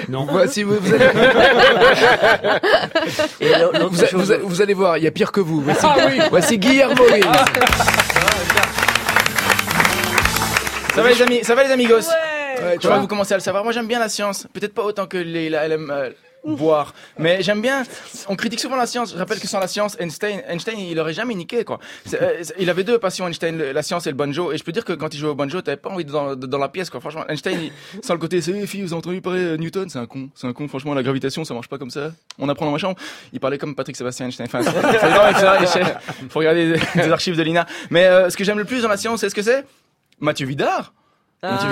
Non. Voici, vous allez voir, il y a pire que vous. Voici Guillermo Riz. Ça va les amis, ça va les amigos. Ouais, Tu vois, vous commencez à le savoir. Moi, j'aime bien la science. Peut-être pas autant que Leila, elle aime boire. Mais j'aime bien. On critique souvent la science. Je rappelle que sans la science, Einstein, il aurait jamais niqué, quoi. Il avait deux passions, Einstein, la science et le banjo. Et je peux dire que quand il jouait au banjo, t'avais pas envie dans la pièce, quoi. Franchement, Einstein, sans le côté, c'est filles, vous avez entendu parler Newton, c'est un con. Franchement, la gravitation, ça marche pas comme ça. On apprend dans ma chambre. Il parlait comme Patrick Sébastien Einstein. Enfin, faut regarder des archives de l'INA. Mais ce que j'aime le plus dans la science, c'est ce que c'est? Mathieu Vidard. Mathieu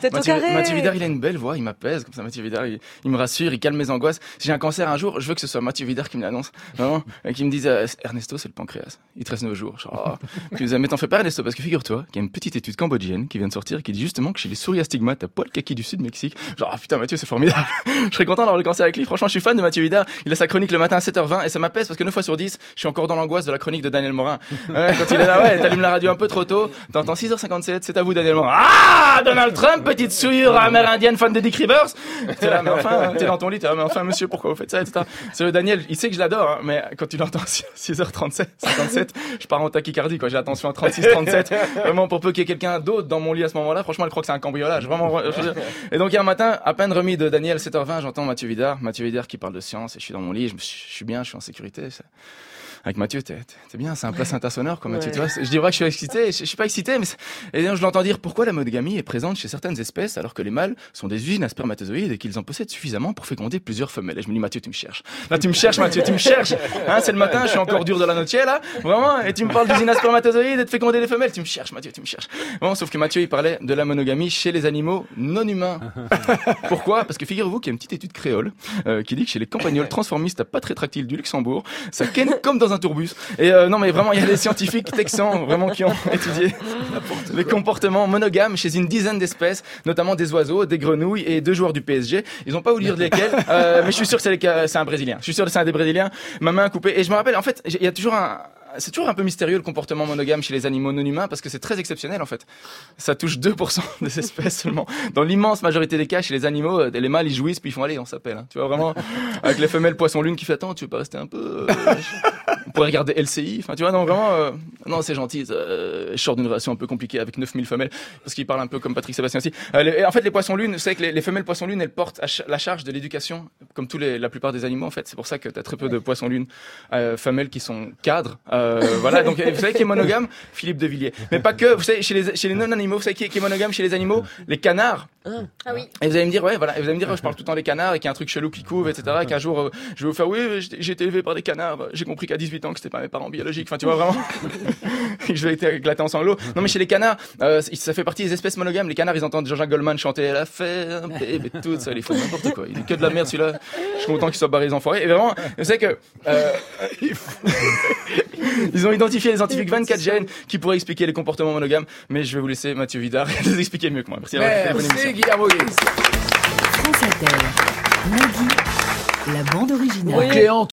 Vidard, il a une belle voix, il m'apaise comme ça. Mathieu Vidard, il me rassure, il calme mes angoisses. Si j'ai un cancer un jour, je veux que ce soit Mathieu Vidard qui me l'annonce, vraiment, et qui me dise Ernesto, c'est le pancréas, il te reste 9 jours. Genre, mais t'en fais pas, Ernesto, parce que figure-toi qu'il y a une petite étude cambodgienne qui vient de sortir et qui dit justement que chez les souris astigmates, t'as pas le kaki du Sud-Mexique. Genre, putain, Mathieu, c'est formidable. Je serais content d'avoir le cancer avec lui. Franchement, je suis fan de Mathieu Vidard. Il a sa chronique le matin à 7h20 et ça m'apaise parce que 9 fois sur 10, je suis encore dans l'angoisse de la chronique de Daniel Morin. Quand il est là, t'allumes la radio un peu trop tôt, t'entends 6h57, c'est à vous, Daniel Morin. Ah, Donald Trump, petite souillure amérindienne fan d'Eddie Rivers. T'es là, mais enfin, t'es dans ton lit, t'es là, mais enfin, monsieur, pourquoi vous faites ça, etc. C'est le Daniel, il sait que je l'adore, hein, mais quand il entend 6h37, 57, je pars en tachycardie, quoi. J'ai attention à 36, 37. Vraiment, pour peu qu'il y ait quelqu'un d'autre dans mon lit à ce moment-là, franchement, elle croit que c'est un cambriolage. Vraiment, Et donc, il y a un matin, à peine remis de Daniel, 7h20, j'entends Mathieu Vidard qui parle de science et je suis dans mon lit, je suis bien, je suis en sécurité. Avec Mathieu, t'es bien, c'est un placenta sonore, quoi, Mathieu, tu vois. Je dis vrai que je suis excité, je suis pas excité, mais et donc je l'entends dire pourquoi la monogamie est présente chez certaines espèces alors que les mâles sont des usines à spermatozoïdes et qu'ils en possèdent suffisamment pour féconder plusieurs femelles. Et je me dis, Mathieu, tu me cherches. Là, tu me cherches, Mathieu, tu me cherches. Hein, c'est le matin, je suis encore dur de la notier, là. Vraiment. Et tu me parles d'usines à spermatozoïdes et de féconder les femelles. Tu me cherches, Mathieu, tu me cherches. Bon, sauf que Mathieu, il parlait de la monogamie chez les animaux non humains. Pourquoi? Parce que figurez-vous qu'il y a une petite étude créole, qui dit que chez les campagnols transformistes à pattes rétractiles du Luxembourg, ça ken comme dans un tourbus. Et non, mais vraiment, il y a des scientifiques texans vraiment qui ont étudié les comportements monogames chez une dizaine d'espèces, notamment des oiseaux, des grenouilles et 2 joueurs du PSG. Ils ont pas voulu dire lesquels, mais je suis sûr que c'est un Brésilien. Je suis sûr que c'est un des Brésiliens. Ma main coupée. Et je me rappelle, en fait, il y a toujours c'est toujours un peu mystérieux le comportement monogame chez les animaux non humains parce que c'est très exceptionnel en fait. Ça touche 2% des espèces seulement. Dans l'immense majorité des cas, chez les animaux, les mâles ils jouissent puis ils font allez, on s'appelle. Hein. Tu vois vraiment avec les femelles poisson lune qui fait attends, tu veux pas rester un peu on pourrait regarder LCI. Enfin tu vois non vraiment non c'est gentil. Je sors d'une relation un peu compliquée avec 9000 femelles parce qu'il parle un peu comme Patrick Sébastien aussi. En fait les poissons lunes, vous savez que les femelles poissons lunes elles portent la charge de l'éducation comme la plupart des animaux en fait. C'est pour ça que tu as très peu de poissons lunes femelles qui sont cadres. Voilà, donc vous savez qui est monogame? Philippe de Villiers. Mais pas que, vous savez, chez les non-animaux, vous savez qui est monogame chez les animaux? Les canards. Ah oui. Et vous allez me dire, je parle tout le temps des canards et qu'il y a un truc chelou qui couvre, etc. Et qu'un jour, je vais vous faire, oui, j'ai été élevé par des canards. J'ai compris qu'à 18 ans que c'était pas mes parents biologiques. Enfin, tu vois, vraiment. Je vais être éclaté en sanglots. Non, mais chez les canards, ça fait partie des espèces monogames. Les canards, ils entendent Jean-Jacques Goldman chanter Elle a fait un bébé, tout ça, ils font n'importe quoi. Il est que de la merde, celui-là. Je suis content qu'il soit barré les enfoirés. Et vraiment, vous savez que, ils ont identifié les scientifiques 24 gènes qui pourraient expliquer les comportements monogames, mais je vais vous laisser Mathieu Vidard les expliquer mieux que moi. Merci Guillermo Riz. France Inter. Nagui, la bande originale. Cléant,